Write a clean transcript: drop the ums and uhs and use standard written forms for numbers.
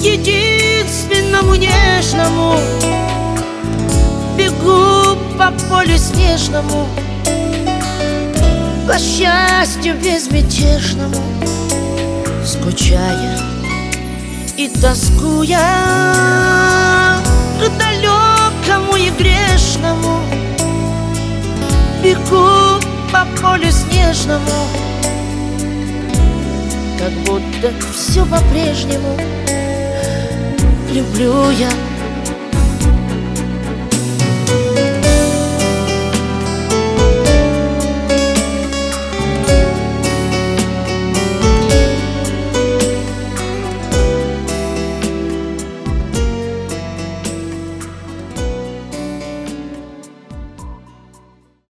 единственному нежному. Бегу по полю снежному, по счастью безмятежному, скучая и тоскуя к далекому и грешному. Бегу по полю снежному, как будто все по-прежнему. Люблю я